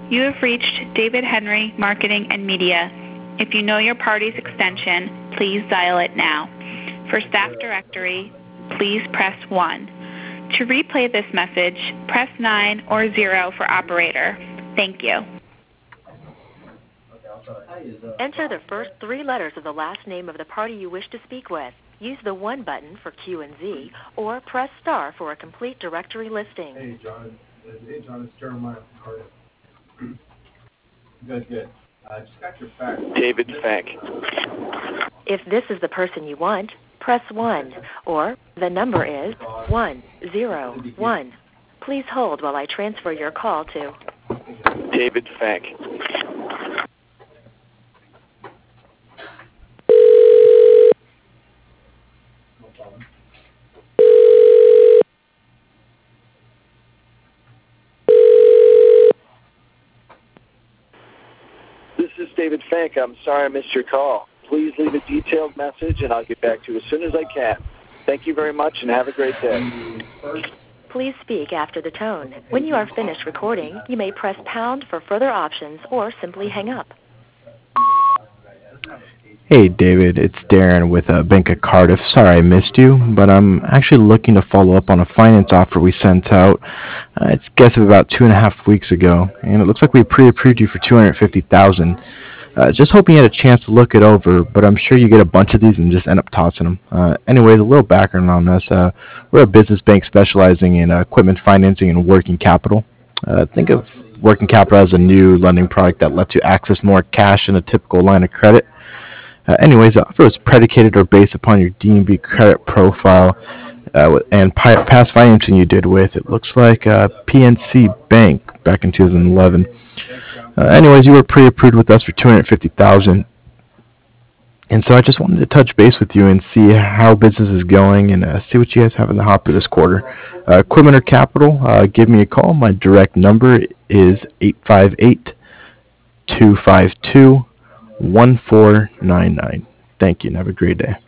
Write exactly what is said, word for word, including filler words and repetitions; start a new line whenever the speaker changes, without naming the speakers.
You have reached David Henry, Marketing and Media. If you know your party's extension, please dial it now. For staff directory, please press one. To replay this message, press nine or zero for operator. Thank you.
Enter the first three letters of the last name of the party you wish to speak with. Use the one button for Q and Z, or press star for a complete directory listing.
Hey, John. Hey, John, it's Jeremiah from Cardiff. Good, good. I uh, just got your fax.
David Fank.
If this is the person you want, press one, or the number is one zero one. Please hold while I transfer your call to
David Fank. This is David Fank. I'm sorry I missed your call. Please leave a detailed message and I'll get back to you as soon as I can. Thank you very much and have a great day.
Please speak after the tone. When you are finished recording, you may press pound for further options or simply hang up.
Hey David, it's Darren with uh, Bank of Cardiff. Sorry I missed you, but I'm actually looking to follow up on a finance offer we sent out. Uh, it's guess of about two and a half weeks ago, and it looks like we pre-approved you for two hundred fifty thousand dollars. Uh, just hoping you had a chance to look it over, but I'm sure you get a bunch of these and just end up tossing them. Uh, anyways, a little background on us. Uh, we're a business bank specializing in uh, equipment financing and working capital. Uh, think of working capital as a new lending product that lets you access more cash than a typical line of credit. Uh, anyways, the offer is predicated or based upon your D and B credit profile uh, and pi- past financing you did with, it looks like uh, P N C Bank back in two thousand eleven. Uh, anyways, you were pre-approved with us for two hundred fifty thousand dollars. And so I just wanted to touch base with you and see how business is going and uh, see what you guys have in the hopper this quarter. Uh, equipment or capital, uh, give me a call. My direct number is eight five eight, two five two, one four nine nine. Thank you and have a great day.